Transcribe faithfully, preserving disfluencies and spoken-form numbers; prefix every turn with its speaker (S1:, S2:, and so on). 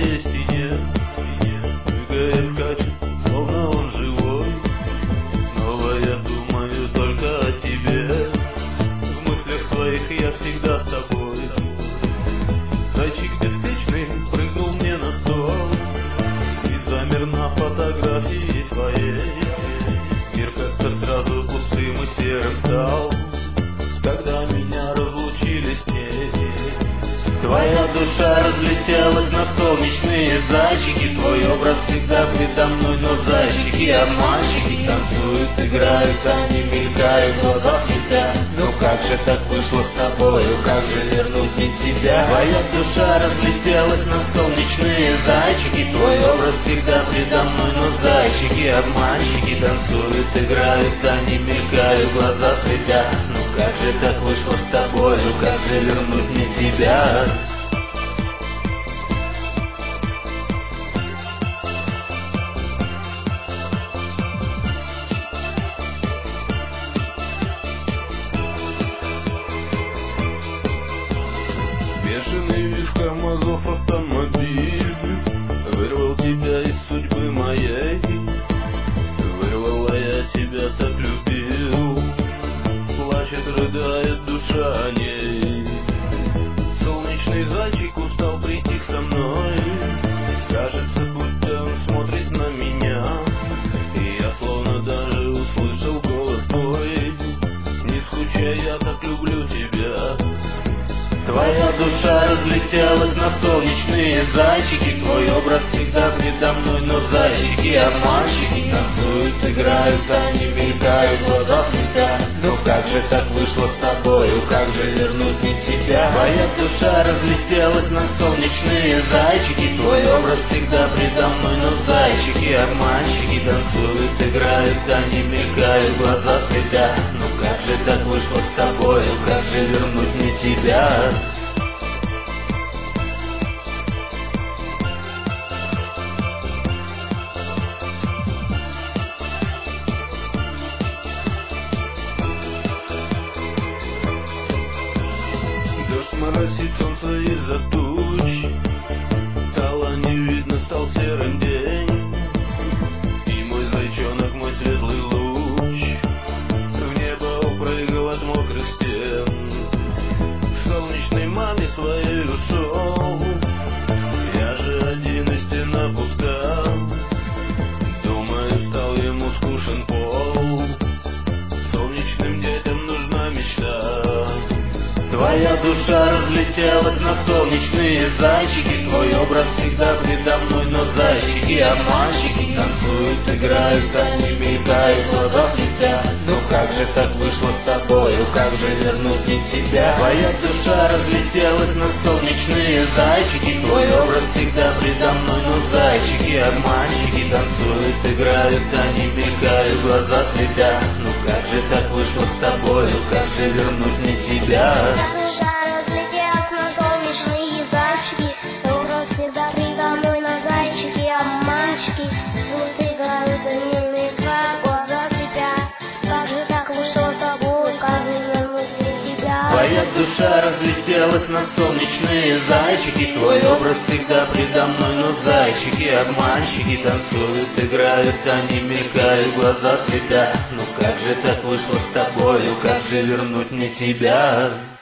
S1: твоей стене прыгает, скачет, словно он живой. Снова я думаю только о тебе, в мыслях своих я всегда с тобой. Зайчик беспечный прыгнул мне на стол и замер на фотографии твоей. Мир как-то сразу пустым и серым стал, когда меня разлучили с ней. Твоя душа разлетелась на солнечные зайчики, твой образ всегда предо мной, но зайчики обманщики танцуют, играют, они мелькают, глаза светят. Ну как же так вышло с тобою, как же вернуть мне тебя? Твоя душа разлетелась на солнечные зайчики, твой образ всегда предо мной, но зайчики обманщики танцуют, играют, они мелькают, глаза светят. Ну как же так вышло с тобою, как же вернуть мне тебя? Бешеный визг тормозов автомобиль вырвал тебя из судьбы моей. Вырвал, а я тебя так любил. Плачет, рыдает душа о ней. Солнечный зайчик устал, притих со мной. Кажется, будто он смотрит на меня, и я словно даже услышал голос твой. Не скучай, я так люблю тебя. Твоя душа разлетелась на солнечные зайчики, твой образ всегда предо мной, но зайчики обманщики танцуют, играют, они мелькают, глаза светят. Ну как же так вышло с тобою, как же вернуть мне тебя? Твоя душа разлетелась на солнечные зайчики, твой образ всегда предо мной, но зайчики обманщики танцуют, играют, они мелькают, глаза светят. Ну как же так вышло с тобою, как же вернуть мне тебя? Дождь моросит, солнце из-за туч, стало не видно, стал серым день. И мой зайчонок, мой светлый луч в небо упрыгал от мокрых стен. К солнечной маме своей ушел, я же один, и стена пуста. Думаю, стал ему скучен пол, солнечным детям нужна мечта. Твоя душа разлетелась на солнечные зайчики, твой образ всегда предо мной, но зайчики обманщики танцуют, играют, они мелькают, глаза светят. Ну как же так вышло с тобою, как же вернуть мне тебя? Твоя душа разлетелась на солнечные зайчики, твой образ всегда предо мной, но зайчики обманщики танцуют, играют, они мелькают, глаза светят. Ну как же так вышло с тобою, как же вернуть мне тебя?
S2: Душа разлетелась на солнечные зайчики, образ всегда предо мной, но зайчики обманщики вот играют, они мелькают, глаза светят. Как же так вышло с тобой, как же вернуть мне тебя?
S1: Твоя душа разлетелась на солнечные зайчики, твой образ всегда предо мной, но зайчики обманщики танцуют, играют, они мелькают, глаза светят. Ну как же так вышло с тобою, как же вернуть мне тебя?